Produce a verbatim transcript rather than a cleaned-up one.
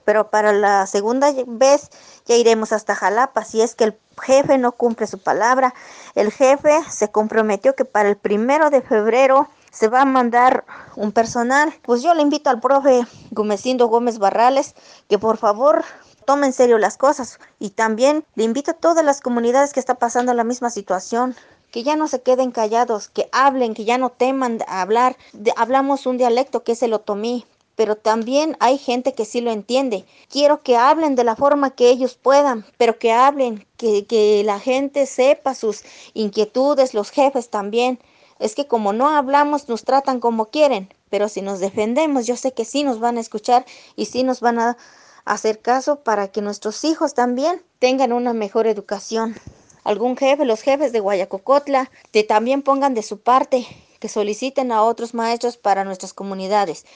pero para la segunda vez ya iremos hasta Jalapa. Si es que el jefe no cumple su palabra, el jefe se comprometió que para el primero de febrero se va a mandar un personal. Pues yo le invito al profe Gomesindo Gómez Barrales que por favor tome en serio las cosas, y también le invito a todas las comunidades que está pasando la misma situación, que ya no se queden callados, que hablen, que ya no teman hablar. De, hablamos un dialecto que es el otomí, pero también hay gente que sí lo entiende. Quiero que hablen de la forma que ellos puedan, pero que hablen, que, que la gente sepa sus inquietudes, los jefes también. Es que como no hablamos, nos tratan como quieren, pero si nos defendemos, yo sé que sí nos van a escuchar y sí nos van a hacer caso para que nuestros hijos también tengan una mejor educación. Algún jefe, los jefes de Guayacocotla, que también pongan de su parte, que soliciten a otros maestros para nuestras comunidades.